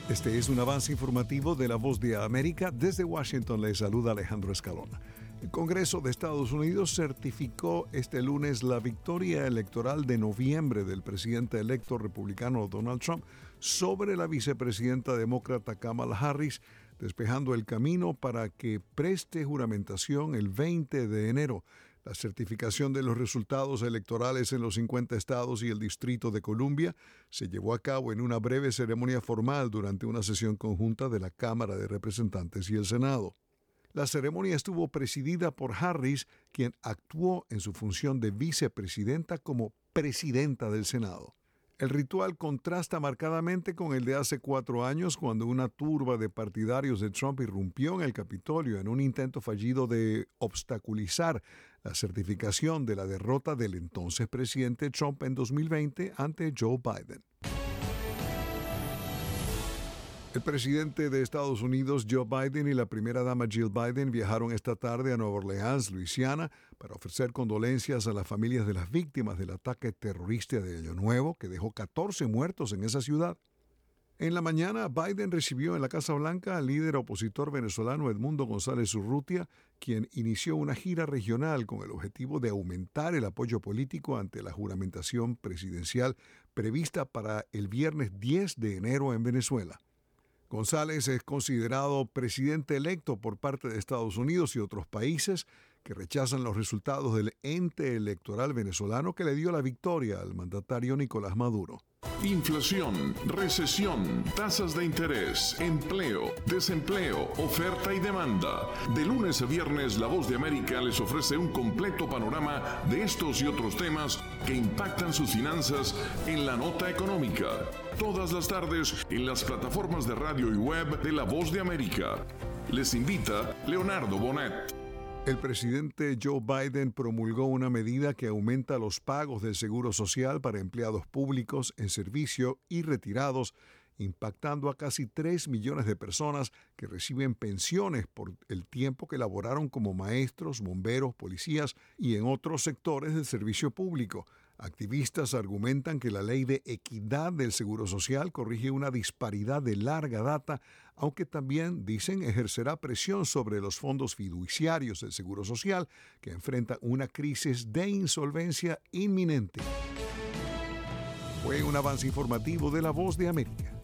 Este es un avance informativo de La Voz de América. Desde Washington les saluda Alejandro Escalona. El Congreso de Estados Unidos certificó este lunes la victoria electoral de noviembre del presidente electo republicano Donald Trump sobre la vicepresidenta demócrata Kamala Harris, despejando el camino para que preste juramentación el 20 de enero. La certificación de los resultados electorales en los 50 estados y el Distrito de Columbia se llevó a cabo en una breve ceremonia formal durante una sesión conjunta de la Cámara de Representantes y el Senado. La ceremonia estuvo presidida por Harris, quien actuó en su función de vicepresidenta como presidenta del Senado. El ritual contrasta marcadamente con el de hace 4 años, cuando una turba de partidarios de Trump irrumpió en el Capitolio en un intento fallido de obstaculizar la certificación de la derrota del entonces presidente Trump en 2020 ante Joe Biden. El presidente de Estados Unidos, Joe Biden, y la primera dama Jill Biden viajaron esta tarde a Nueva Orleans, Luisiana, para ofrecer condolencias a las familias de las víctimas del ataque terrorista de Año Nuevo, que dejó 14 muertos en esa ciudad. En la mañana, Biden recibió en la Casa Blanca al líder opositor venezolano Edmundo González Urrutia, quien inició una gira regional con el objetivo de aumentar el apoyo político ante la juramentación presidencial prevista para el viernes 10 de enero en Venezuela. González es considerado presidente electo por parte de Estados Unidos y otros países que rechazan los resultados del ente electoral venezolano que le dio la victoria al mandatario Nicolás Maduro. Inflación, recesión, tasas de interés, empleo, desempleo, oferta y demanda. De lunes a viernes, La Voz de América les ofrece un completo panorama de estos y otros temas que impactan sus finanzas en la nota económica. Todas las tardes en las plataformas de radio y web de La Voz de América. Les invita Leonardo Bonet. El presidente Joe Biden promulgó una medida que aumenta los pagos del Seguro Social para empleados públicos en servicio y retirados, impactando a casi 3 millones de personas que reciben pensiones por el tiempo que laboraron como maestros, bomberos, policías y en otros sectores del servicio público. Activistas argumentan que la ley de equidad del Seguro Social corrige una disparidad de larga data, aunque también, dicen, ejercerá presión sobre los fondos fiduciarios del Seguro Social, que enfrentan una crisis de insolvencia inminente. Fue un avance informativo de La Voz de América.